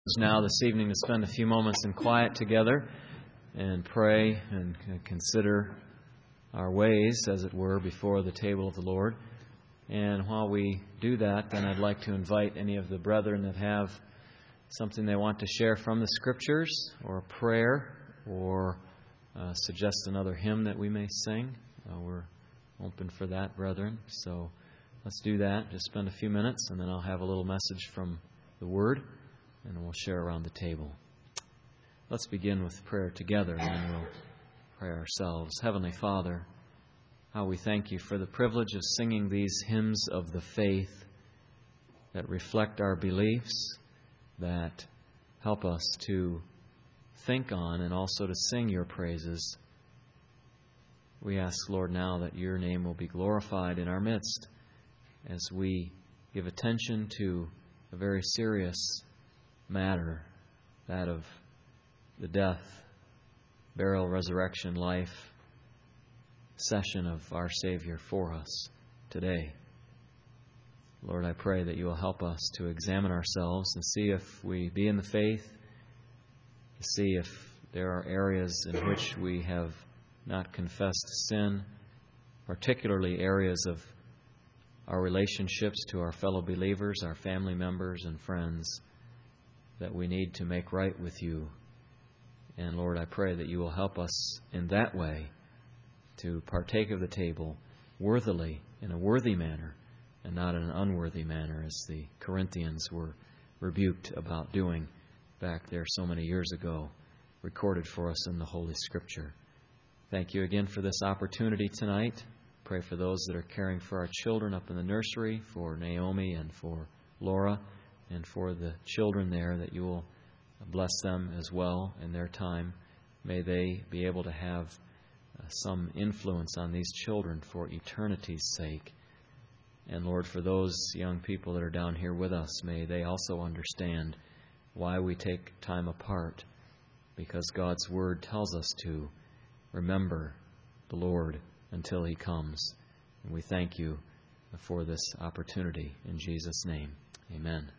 Now this evening to spend a few moments in quiet together and pray and consider our ways, as it were, before the table of the Lord. And while we do that, then I'd like to invite any of the brethren that have something they want to share from the Scriptures, or a prayer, or suggest another hymn that we may sing. We're open for that, brethren. So let's do that. Just spend a few minutes, and then I'll have a little message from the Word, and we'll share around the table. Let's begin with prayer together, and then we'll pray ourselves. Heavenly Father, how we thank You for the privilege of singing these hymns of the faith that reflect our beliefs, that help us to think on and also to sing Your praises. We ask, Lord, now that Your name will be glorified in our midst as we give attention to a very serious matter, that of the death, burial, resurrection, life, session of our Savior for us today. Lord, I pray that You will help us to examine ourselves and see if we be in the faith, to see if there are areas in which we have not confessed sin, particularly areas of our relationships to our fellow believers, our family members and friends, that we need to make right with You. And Lord, I pray that You will help us in that way to partake of the table worthily, in a worthy manner, and not in an unworthy manner, as the Corinthians were rebuked about doing back there so many years ago, recorded for us in the Holy Scripture. Thank You again for this opportunity tonight. Pray for those that are caring for our children up in the nursery, for Naomi and for Laura, and for the children there, that You will bless them as well in their time. May they be able to have some influence on these children for eternity's sake. And Lord, for those young people that are down here with us, may they also understand why we take time apart, because God's Word tells us to remember the Lord until He comes. And we thank You for this opportunity. In Jesus' name, amen.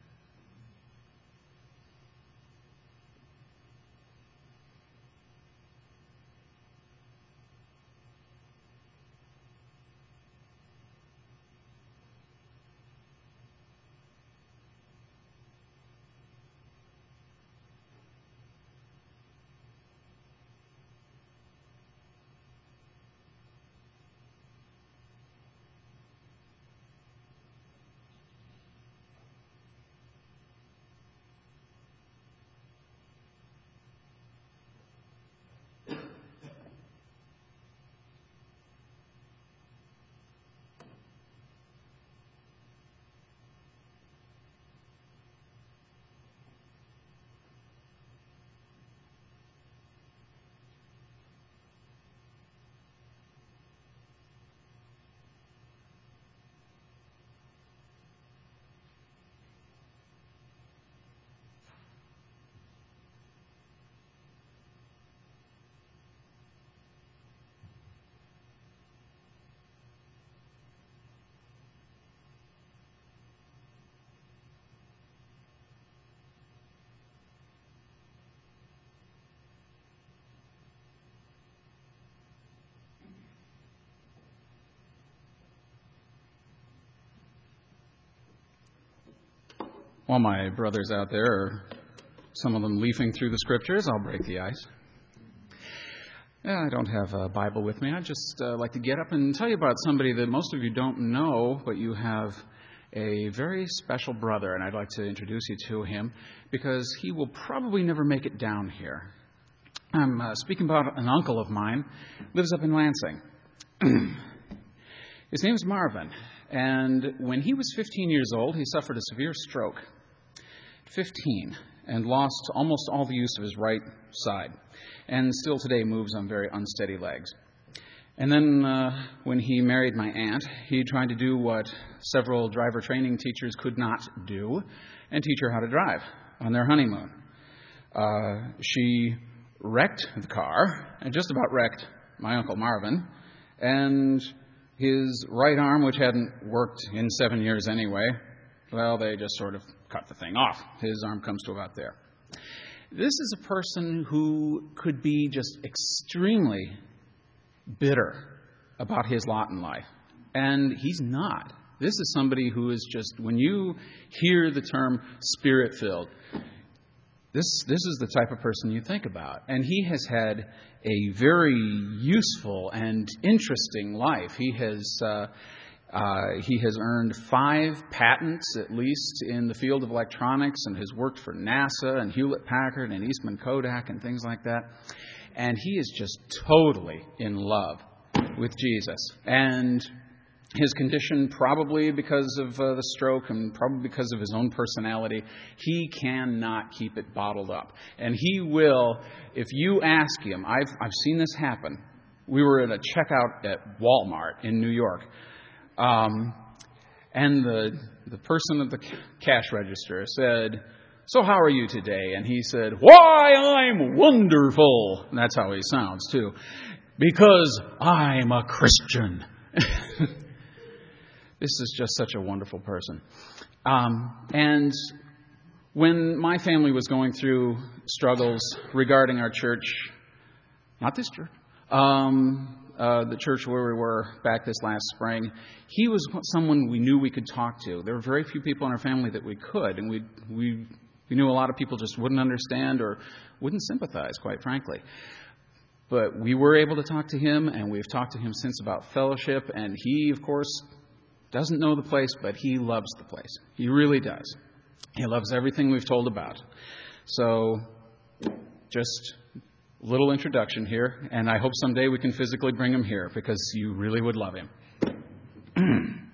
While my brothers out there are, some of them leafing through the Scriptures, I'll break the ice. I don't have a Bible with me. I'd just like to get up and tell you about somebody that most of you don't know, but you have a very special brother, and I'd like to introduce you to him, because he will probably never make it down here. I'm speaking about an uncle of mine, lives up in Lansing. His name's Marvin, and when he was 15 years old, he suffered a severe stroke. 15, and lost almost all the use of his right side, and still today moves on very unsteady legs. And then when he married my aunt, he tried to do what several driver training teachers could not do, and teach her how to drive on their honeymoon. She wrecked the car, and just about wrecked my Uncle Marvin, and his right arm, which hadn't worked in 7 years anyway, well, they just sort of cut the thing off. His arm comes to about there. This is a person who could be just extremely bitter about his lot in life. And he's not. This is somebody who is just, when you hear the term Spirit-filled, this is the type of person you think about. And he has had a very useful and interesting life. He has earned 5 patents, at least, in the field of electronics, and has worked for NASA and Hewlett-Packard and Eastman Kodak and things like that. And he is just totally in love with Jesus. And his condition, probably because of the stroke and probably because of his own personality, he cannot keep it bottled up. And he will, if you ask him, I've seen this happen. We were at a checkout at Walmart in New York. And the person at the cash register said, "So how are you today?" And he said, "Why, I'm wonderful." And that's how he sounds, too. "Because I'm a Christian." This is just such a wonderful person. And when my family was going through struggles regarding our church, not this church, the church where we were back this last spring, he was someone we knew we could talk to. There were very few people in our family that we could, and we knew a lot of people just wouldn't understand or wouldn't sympathize, quite frankly. But we were able to talk to him, and we've talked to him since about fellowship, and he, of course, doesn't know the place, but he loves the place. He really does. He loves everything we've told about. So, just a little introduction here, and I hope someday we can physically bring him here, because you really would love him. I'm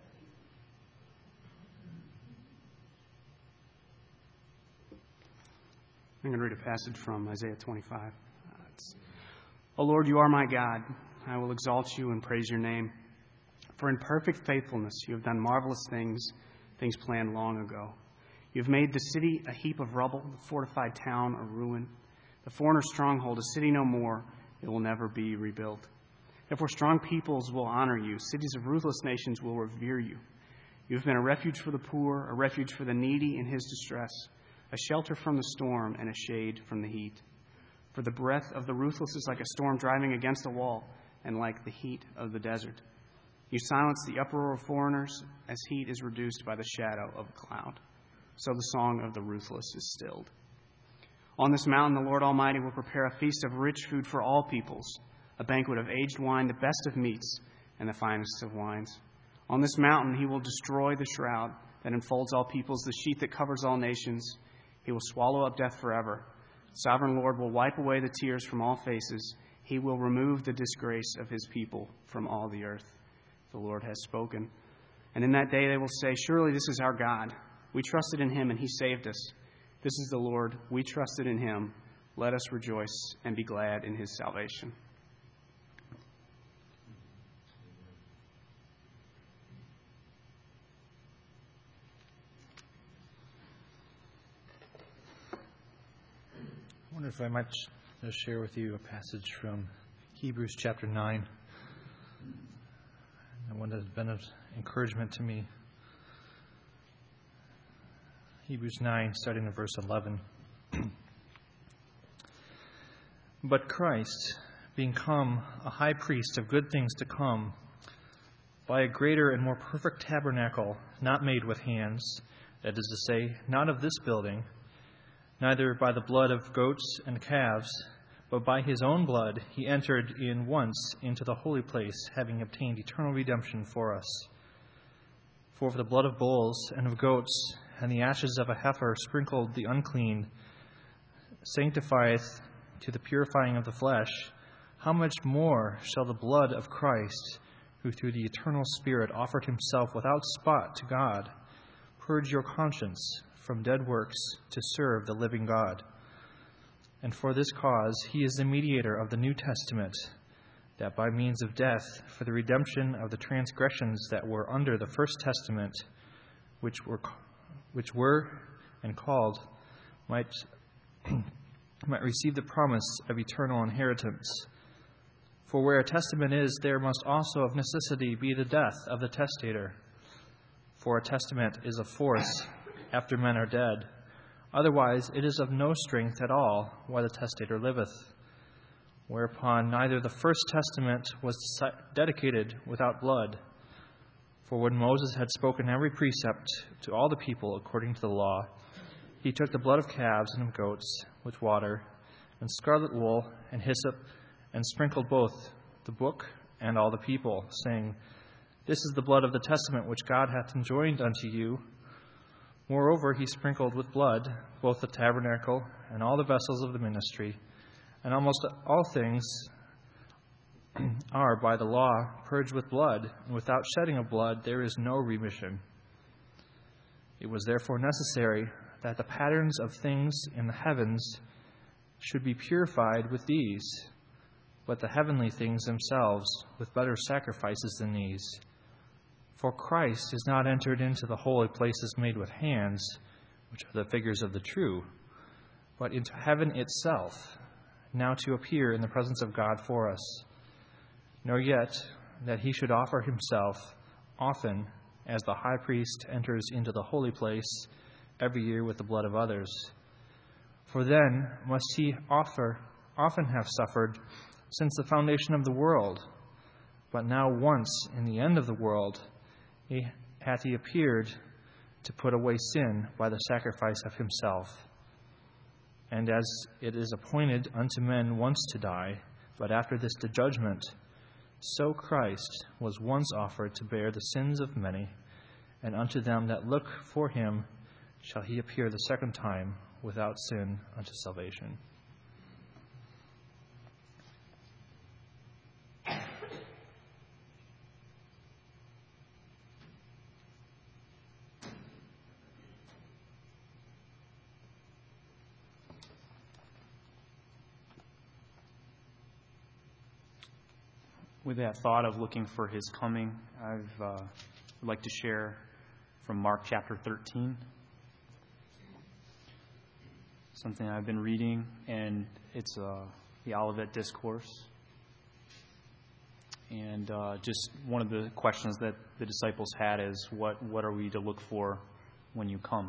going to read a passage from Isaiah 25. O Lord, you are my God. I will exalt you and praise your name. For in perfect faithfulness you have done marvelous things, things planned long ago. You have made the city a heap of rubble, the fortified town a ruin, the foreigner's stronghold, a city no more. It will never be rebuilt. Therefore strong peoples will honor you. Cities of ruthless nations will revere you. You have been a refuge for the poor, a refuge for the needy in his distress, a shelter from the storm and a shade from the heat. For the breath of the ruthless is like a storm driving against a wall and like the heat of the desert. You silence the uproar of foreigners as heat is reduced by the shadow of a cloud. So the song of the ruthless is stilled. On this mountain the Lord Almighty will prepare a feast of rich food for all peoples, a banquet of aged wine, the best of meats, and the finest of wines. On this mountain he will destroy the shroud that enfolds all peoples, the sheet that covers all nations. He will swallow up death forever. The sovereign Lord will wipe away the tears from all faces. He will remove the disgrace of his people from all the earth. The Lord has spoken. And in that day they will say, surely this is our God. We trusted in him and he saved us. This is the Lord. We trusted in him. Let us rejoice and be glad in his salvation. I wonder if I might just share with you a passage from Hebrews chapter 9. And one that has been of encouragement to me. Hebrews 9, starting at verse 11. But Christ, being come a high priest of good things to come, by a greater and more perfect tabernacle, not made with hands, that is to say, not of this building, neither by the blood of goats and calves, but by his own blood he entered in once into the holy place, having obtained eternal redemption for us. For the blood of bulls and of goats and the ashes of a heifer sprinkled the unclean sanctifieth to the purifying of the flesh, how much more shall the blood of Christ, who through the eternal Spirit offered himself without spot to God, purge your conscience from dead works to serve the living God? And for this cause he is the mediator of the New Testament, that by means of death, for the redemption of the transgressions that were under the first testament, which were and called, might receive the promise of eternal inheritance. For where a testament is, there must also of necessity be the death of the testator. For a testament is of force after men are dead, Otherwise it is of no strength at all while the testator liveth. Whereupon neither the first testament was dedicated without blood. For when Moses had spoken every precept to all the people according to the law, he took the blood of calves and of goats with water, and scarlet wool, and hyssop, and sprinkled both the book and all the people, saying, This is the blood of the testament which God hath enjoined unto you. Moreover, he sprinkled with blood both the tabernacle and all the vessels of the ministry, and almost all things are by the law purged with blood, and without shedding of blood there is no remission. It was therefore necessary that the patterns of things in the heavens should be purified with these, but the heavenly things themselves with better sacrifices than these. For Christ is not entered into the holy places made with hands, which are the figures of the true, but into heaven itself, now to appear in the presence of God for us, nor yet that he should offer himself often as the high priest enters into the holy place every year with the blood of others. For then must he often have suffered since the foundation of the world. But now once in the end of the world hath he appeared to put away sin by the sacrifice of himself. And as it is appointed unto men once to die, but after this the judgment, so Christ was once offered to bear the sins of many, and unto them that look for him shall he appear the second time without sin unto salvation. With that thought of looking for his coming, I'd like to share from Mark chapter 13. Something I've been reading, and it's the Olivet Discourse. And just one of the questions that the disciples had is, what are we to look for when you come?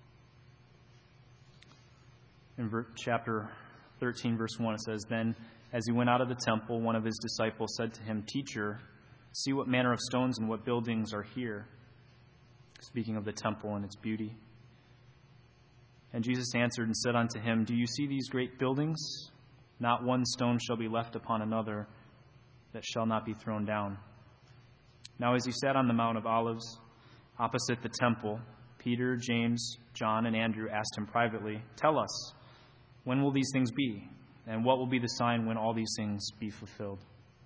In chapter 13, verse 1, it says, Then, as he went out of the temple, one of his disciples said to him, Teacher, see what manner of stones and what buildings are here. Speaking of the temple and its beauty. And Jesus answered and said unto him, Do you see these great buildings? Not one stone shall be left upon another that shall not be thrown down. Now as he sat on the Mount of Olives, opposite the temple, Peter, James, John, and Andrew asked him privately, Tell us, when will these things be? And what will be the sign when all these things be fulfilled?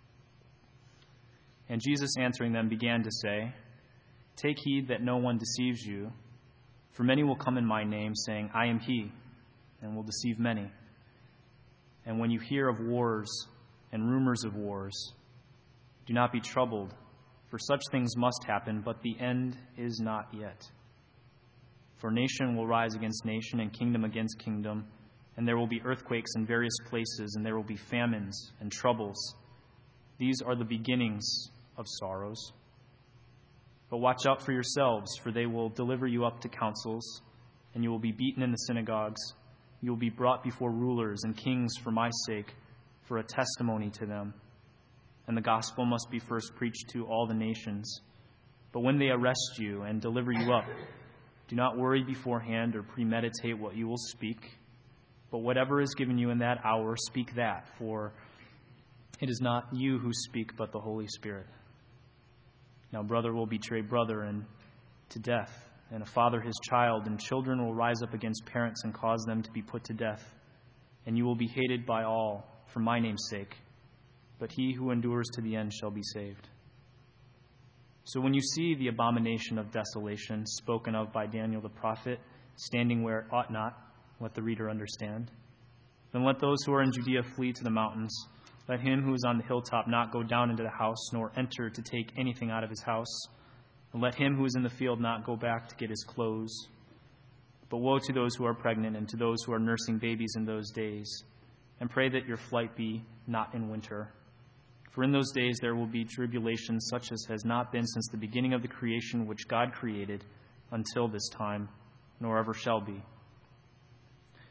And Jesus answering them began to say, Take heed that no one deceives you, for many will come in my name, saying, I am he, and will deceive many. And when you hear of wars and rumors of wars, do not be troubled, for such things must happen, but the end is not yet. For nation will rise against nation, and kingdom against kingdom, and there will be earthquakes in various places, and there will be famines and troubles. These are the beginnings of sorrows. But watch out for yourselves, for they will deliver you up to councils, and you will be beaten in the synagogues. You will be brought before rulers and kings for my sake, for a testimony to them. And the gospel must be first preached to all the nations. But when they arrest you and deliver you up, do not worry beforehand or premeditate what you will speak. But whatever is given you in that hour, speak that, for it is not you who speak, but the Holy Spirit. Now brother will betray brother and to death, and a father his child, and children will rise up against parents and cause them to be put to death. And you will be hated by all for my name's sake, but he who endures to the end shall be saved. So when you see the abomination of desolation spoken of by Daniel the prophet, standing where it ought not, let the reader understand. Then let those who are in Judea flee to the mountains. Let him who is on the hilltop not go down into the house, nor enter to take anything out of his house. And let him who is in the field not go back to get his clothes. But woe to those who are pregnant and to those who are nursing babies in those days. And pray that your flight be not in winter. For in those days there will be tribulation such as has not been since the beginning of the creation which God created until this time, nor ever shall be.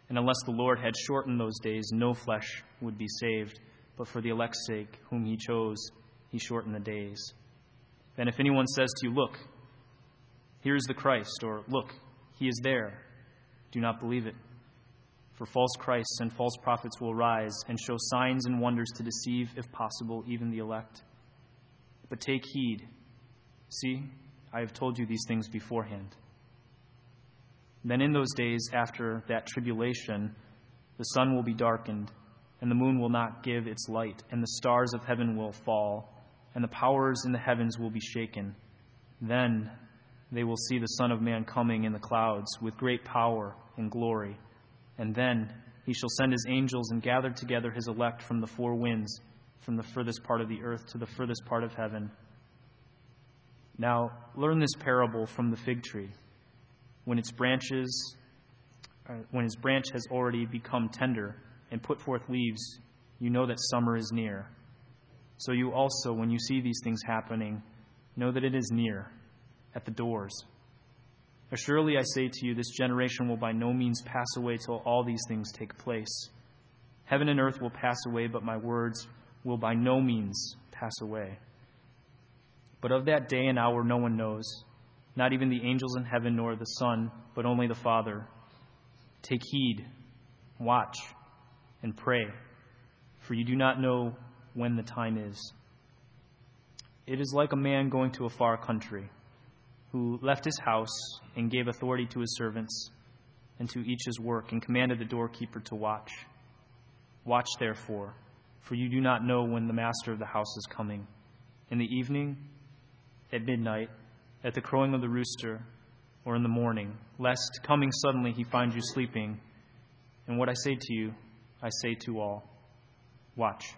And unless the Lord had shortened those days, no flesh would be saved. But for the elect's sake, whom he chose, he shortened the days. Then if anyone says to you, look, here is the Christ, or look, he is there, do not believe it. For false Christs and false prophets will rise and show signs and wonders to deceive, if possible, even the elect. But take heed. See, I have told you these things beforehand. Then in those days after that tribulation, the sun will be darkened, and the moon will not give its light, and the stars of heaven will fall, and the powers in the heavens will be shaken. Then they will see the Son of Man coming in the clouds with great power and glory. And then he shall send his angels and gather together his elect from the four winds, from the furthest part of the earth to the furthest part of heaven. Now learn this parable from the fig tree. When its branch has already become tender and put forth leaves, you know that summer is near. So you also, when you see these things happening, know that it is near, at the doors. Surely I say to you, this generation will by no means pass away till all these things take place. Heaven and earth will pass away, but my words will by no means pass away. But of that day and hour no one knows, not even the angels in heaven nor the Son, but only the Father. Take heed, watch, and pray, for you do not know when the time is. It is like a man going to a far country, who left his house and gave authority to his servants and to each his work, and commanded the doorkeeper to watch. Watch, therefore, for you do not know when the master of the house is coming, in the evening, at midnight, at the crowing of the rooster, or in the morning, lest, coming suddenly, he find you sleeping. And what I say to you, I say to all, watch.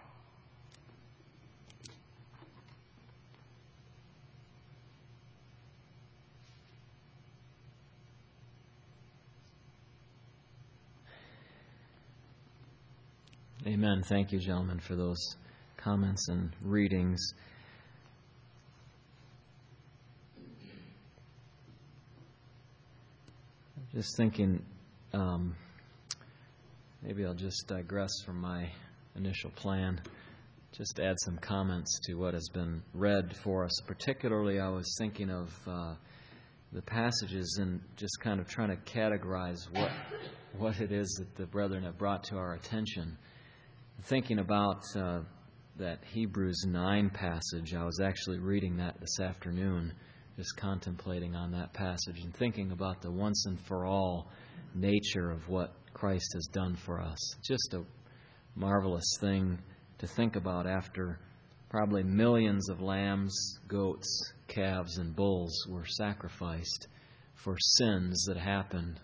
Amen. Thank you, gentlemen, for those comments and readings. Just thinking, maybe I'll just digress from my initial plan, just add some comments to what has been read for us. Particularly, I was thinking of the passages and just kind of trying to categorize what it is that the brethren have brought to our attention. Thinking about that Hebrews 9 passage, I was actually reading that this afternoon, just contemplating on that passage and thinking about the once and for all nature of what Christ has done for us. Just a marvelous thing to think about after probably millions of lambs, goats, calves, and bulls were sacrificed for sins that happened,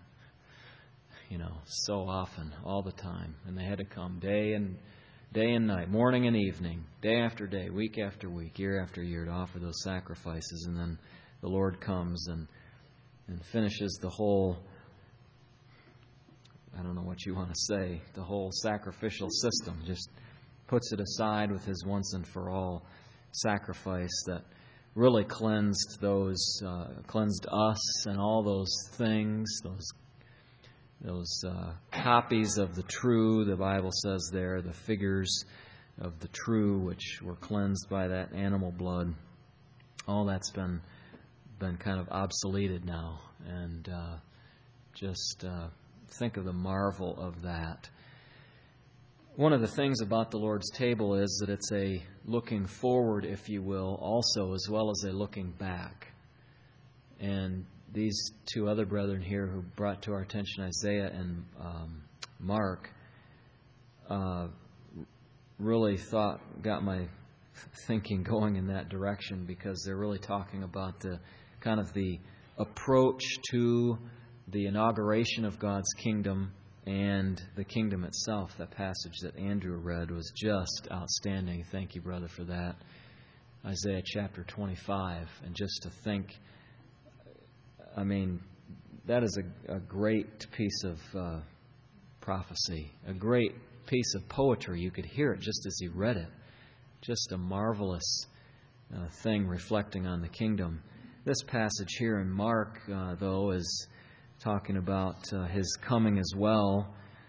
so often, all the time. And they had to come day and night, morning and evening, day after day, week after week, year after year to offer those sacrifices. And then the Lord comes and finishes the whole, I don't know what you want to say, the whole sacrificial system. Just puts it aside with His once and for all sacrifice that really cleansed us and all those things, those copies of the true, the Bible says there, the figures of the true, which were cleansed by that animal blood. All that's been kind of obsoleted now. And just think of the marvel of that. One of the things about the Lord's table is that it's a looking forward, if you will, also, as well as a looking back. And these two other brethren here who brought to our attention Isaiah and Mark really got my thinking going in that direction, because they're really talking about the kind of the approach to the inauguration of God's kingdom and the kingdom itself. That passage that Andrew read was just outstanding. Thank you, brother, for that. Isaiah chapter 25. And just to think, that is a great piece of prophecy, a great piece of poetry. You could hear it just as he read it. Just a marvelous thing reflecting on the kingdom. This passage here in Mark, though, is talking about His coming as well.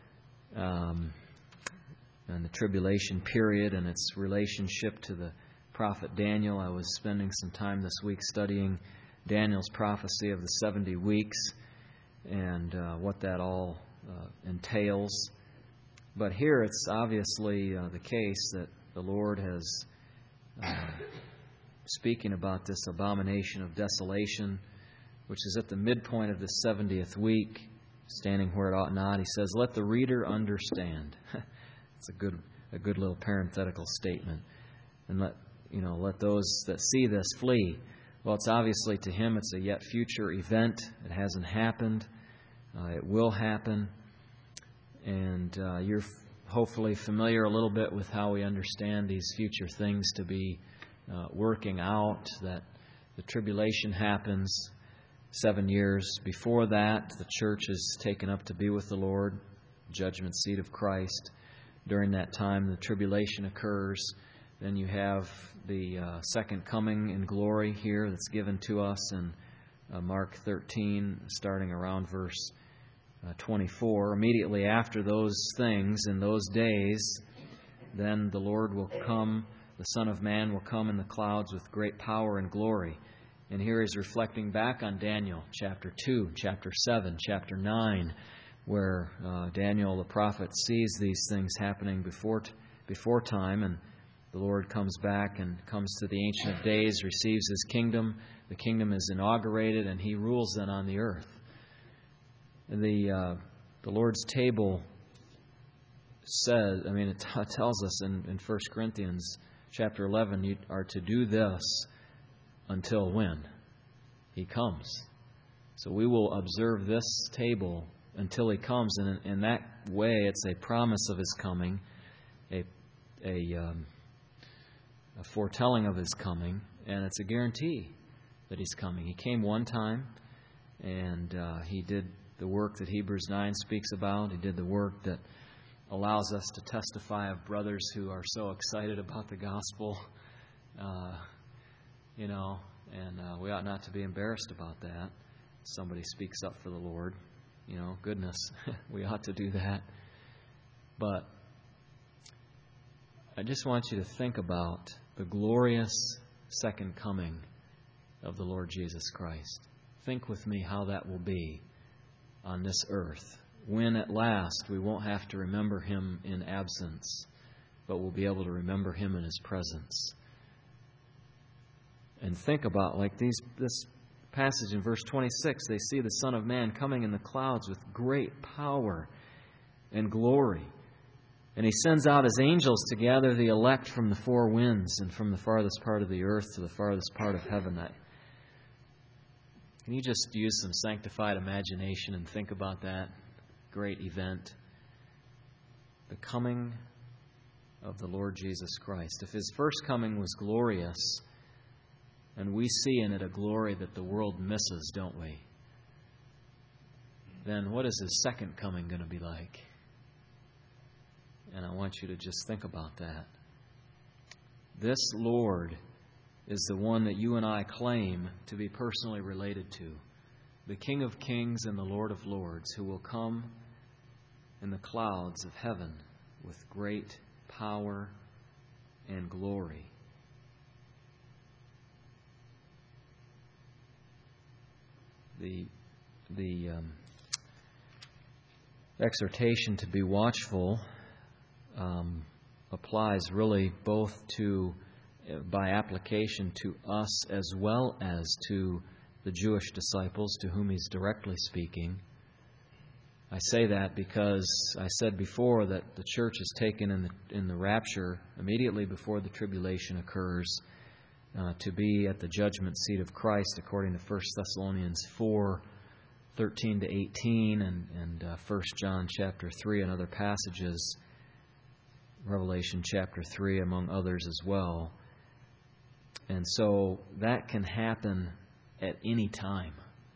and the tribulation period and its relationship to the prophet Daniel. I was spending some time this week studying Daniel's prophecy of the 70 weeks and what that all entails. But here it's obviously the case that the Lord has, speaking about this abomination of desolation, which is at the midpoint of the 70th week, standing where it ought not, he says, "Let the reader understand." It's a good little parenthetical statement. And let those that see this flee. Well, it's obviously to him it's a yet future event. It hasn't happened. It will happen. And you're hopefully familiar a little bit with how we understand these future things to be working out, that the tribulation happens 7 years before that. The church is taken up to be with the Lord, judgment seat of Christ. During that time, the tribulation occurs. Then you have the second coming in glory here that's given to us in Mark 13, starting around verse 24. Immediately after those things, in those days, then the Lord will come, the Son of Man will come in the clouds with great power and glory. And here he's reflecting back on Daniel, chapter 2, chapter 7, chapter 9, where Daniel the prophet sees these things happening before time, and the Lord comes back and comes to the Ancient of Days, receives His kingdom. The kingdom is inaugurated, and He rules then on the earth. The Lord's table says, it tells us in 1 Corinthians chapter 11, you are to do this until when? He comes. So we will observe this table until He comes, and in that way it's a promise of His coming, a foretelling of His coming, and it's a guarantee that He's coming. He came one time, and He did the work that Hebrews 9 speaks about. He did the work that allows us to testify of brothers who are so excited about the gospel, and we ought not to be embarrassed about that. Somebody speaks up for the Lord. Goodness, we ought to do that. But I just want you to think about the glorious second coming of the Lord Jesus Christ. Think with me how that will be on this earth, when at last we won't have to remember Him in absence, but we'll be able to remember Him in His presence. And think about, this passage in verse 26, they see the Son of Man coming in the clouds with great power and glory. And He sends out His angels to gather the elect from the four winds and from the farthest part of the earth to the farthest part of heaven. Can you just use some sanctified imagination and think about that great event? The coming of the Lord Jesus Christ. If His first coming was glorious, and we see in it a glory that the world misses, don't we? Then what is His second coming going to be like? And I want you to just think about that. This Lord is the one that you and I claim to be personally related to, the King of Kings and the Lord of Lords, who will come in the clouds of heaven with great power and glory. The exhortation to be watchful applies really both by application to us as well as to the Jewish disciples to whom He's directly speaking. I say that because I said before that the church is taken in the rapture immediately before the tribulation occurs to be at the judgment seat of Christ, according to 1 Thessalonians 4:13-18 and 1 John chapter 3 and other passages, Revelation chapter 3 among others as well. And so that can happen at any time.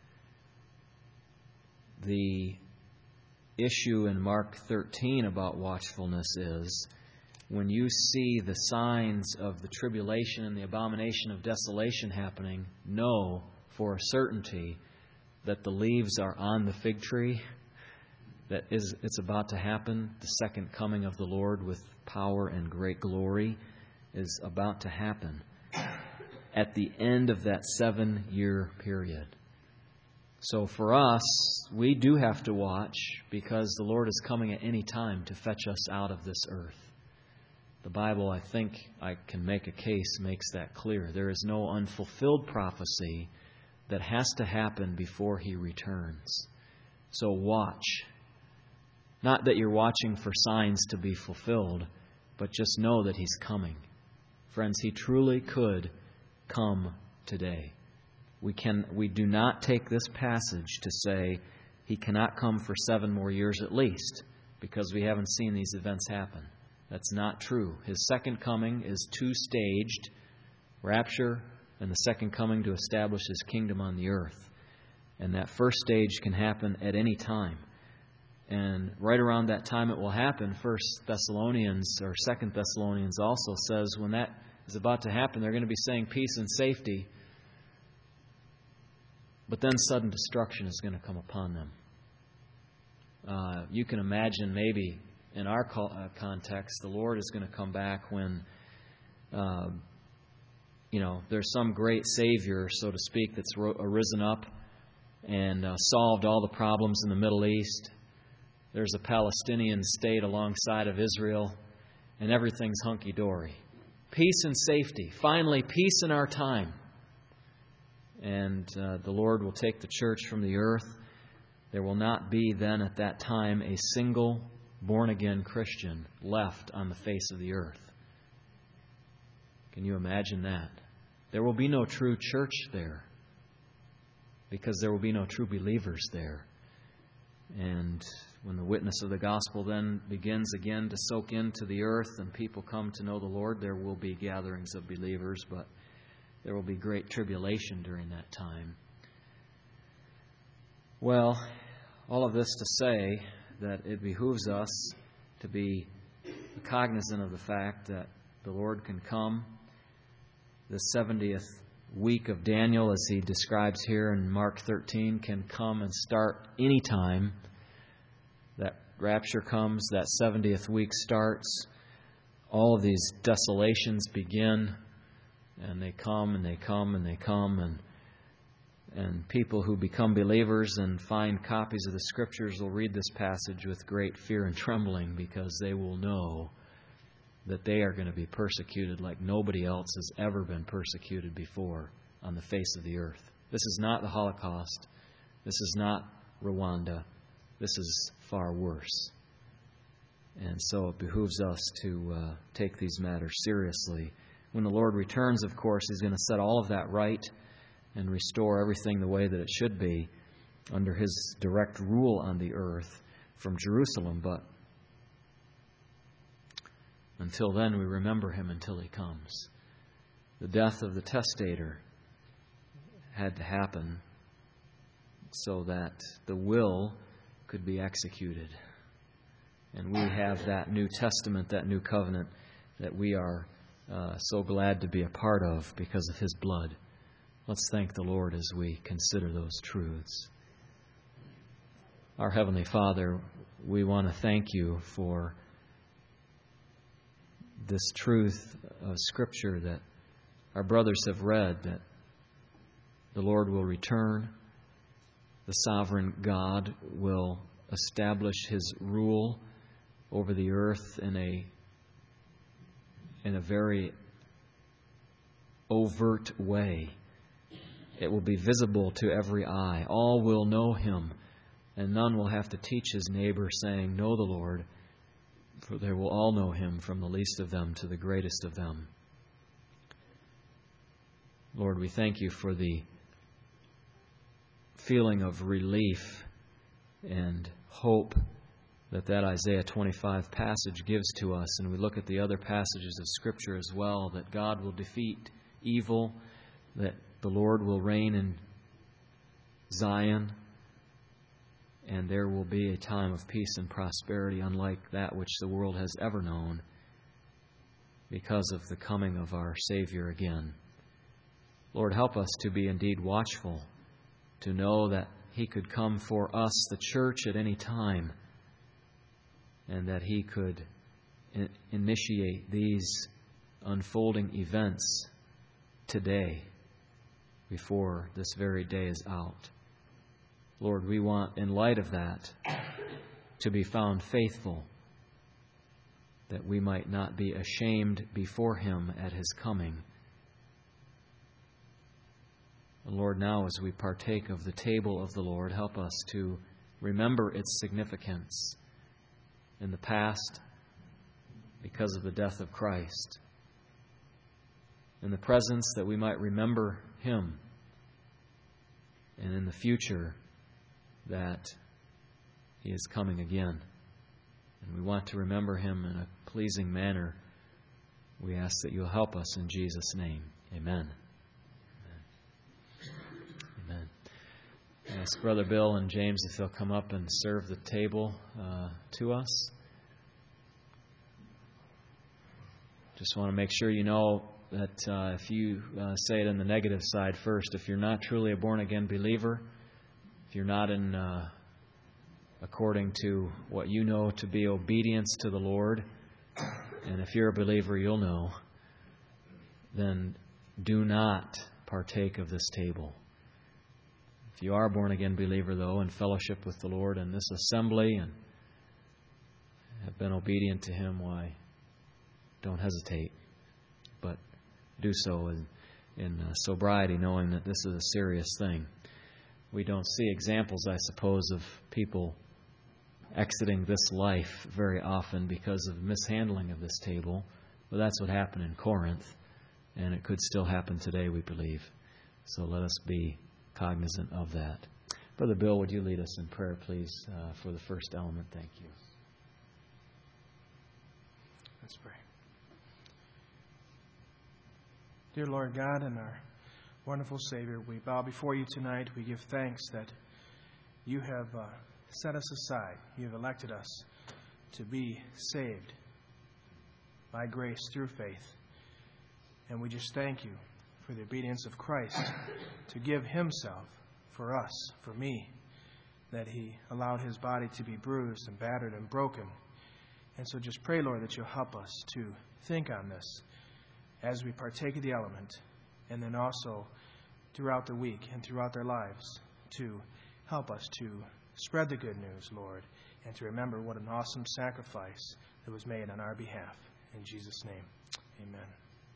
The issue in Mark 13 about watchfulness is when you see the signs of the tribulation and the abomination of desolation happening, know for a certainty that the leaves are on the fig tree that it's about to happen. The second coming of the Lord with power and great glory is about to happen at the end of that 7-year period. So for us, we do have to watch, because the Lord is coming at any time to fetch us out of this earth. The Bible, I think I can make a case, makes that clear. There is no unfulfilled prophecy that has to happen before He returns. So watch. Not that you're watching for signs to be fulfilled, but just know that He's coming. Friends, He truly could come today. We do not take this passage to say He cannot come for 7 more years at least, because we haven't seen these events happen. That's not true. His second coming is 2-staged, rapture and the second coming to establish His kingdom on the earth. And that first stage can happen at any time. And right around that time it will happen, 1 Thessalonians or 2 Thessalonians also says when that is about to happen, they're going to be saying peace and safety. But then sudden destruction is going to come upon them. You can imagine maybe in our context, the Lord is going to come back when, there's some great Savior, so to speak, that's arisen up and solved all the problems in the Middle East. There's a Palestinian state alongside of Israel, and everything's hunky-dory. Peace and safety. Finally, peace in our time. And the Lord will take the church from the earth. There will not be then at that time a single born-again Christian left on the face of the earth. Can you imagine that? There will be no true church there, because there will be no true believers there. And when the witness of the gospel then begins again to soak into the earth and people come to know the Lord, there will be gatherings of believers, but there will be great tribulation during that time. Well, all of this to say that it behooves us to be cognizant of the fact that the Lord can come. The 70th week of Daniel, as he describes here in Mark 13, can come and start any time. That rapture comes, that 70th week starts. All of these desolations begin, and they come and they come and they come, and people who become believers and find copies of the Scriptures will read this passage with great fear and trembling, because they will know that they are going to be persecuted like nobody else has ever been persecuted before on the face of the earth. This is not the Holocaust. This is not Rwanda. This is far worse. And so it behooves us to take these matters seriously. When the Lord returns, of course, He's going to set all of that right and restore everything the way that it should be under His direct rule on the earth from Jerusalem. But until then, we remember Him until He comes. The death of the testator had to happen so that the will could be executed. And we have that New Testament, that new covenant that we are so glad to be a part of because of His blood. Let's thank the Lord as we consider those truths. Our Heavenly Father, we want to thank You for this truth of Scripture that our brothers have read, that the Lord will return, the sovereign God will establish His rule over the earth in a very overt way. It will be visible to every eye. All will know Him, and none will have to teach his neighbor, saying, "Know the Lord," for they will all know Him, from the least of them to the greatest of them. Lord, we thank You for the feeling of relief and hope that Isaiah 25 passage gives to us. And we look at the other passages of Scripture as well, that God will defeat evil, that the Lord will reign in Zion, and there will be a time of peace and prosperity unlike that which the world has ever known, because of the coming of our Savior again. Lord, help us to be indeed watchful, to know that He could come for us, the church, at any time, and that He could initiate these unfolding events today before this very day is out. Lord, we want, in light of that, to be found faithful, that we might not be ashamed before Him at His coming. And Lord, now as we partake of the table of the Lord, help us to remember its significance in the past because of the death of Christ. In the presence, that we might remember Him. And in the future, that He is coming again. And we want to remember Him in a pleasing manner. We ask that you'll help us in Jesus' name. Amen. Amen. I ask Brother Bill and James if they'll come up and serve the table to us. Just want to make sure you know that if you say it on the negative side first, if you're not truly a born-again believer, if you're not in according to what you know to be obedience to the Lord, and if you're a believer, you'll know, then do not partake of this table. If you are a born-again believer, though, in fellowship with the Lord in this assembly and have been obedient to Him, why, don't hesitate, but do so in sobriety, knowing that this is a serious thing. We don't see examples, I suppose, of people exiting this life very often because of mishandling of this table. But that's what happened in Corinth, and it could still happen today, we believe. So let us be cognizant of that. Brother Bill, would you lead us in prayer, please, for the first element? Thank you. Let's pray. Dear Lord God and our wonderful Savior, we bow before you tonight. We give thanks that you have set us aside. You have elected us to be saved by grace through faith. And we just thank you for the obedience of Christ to give Himself for us, for me, that He allowed His body to be bruised and battered and broken. And so just pray, Lord, that you'll help us to think on this as we partake of the element, and then also throughout the week and throughout their lives, to help us to spread the good news, Lord, and to remember what an awesome sacrifice that was made on our behalf. In Jesus' name, amen.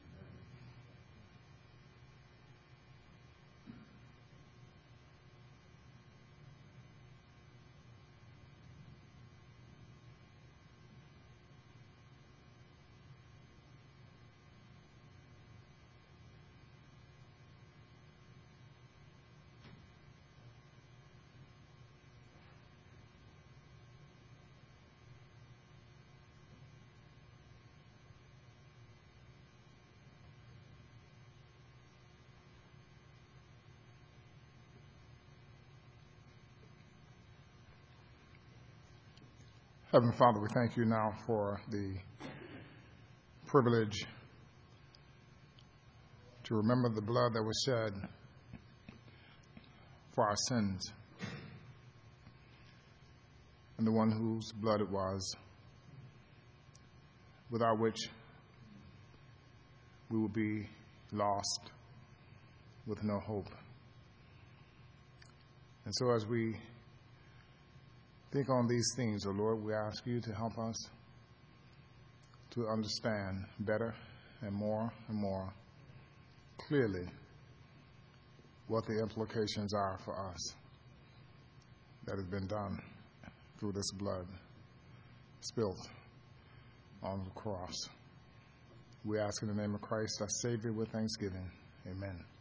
Heavenly Father, we thank you now for the privilege to remember the blood that was shed for our sins, and the one whose blood it was, without which we will be lost with no hope. And so as we think on these things, O Lord, we ask you to help us to understand better and more clearly what the implications are for us that has been done through this blood spilled on the cross. We ask in the name of Christ, our Savior, with thanksgiving. Amen.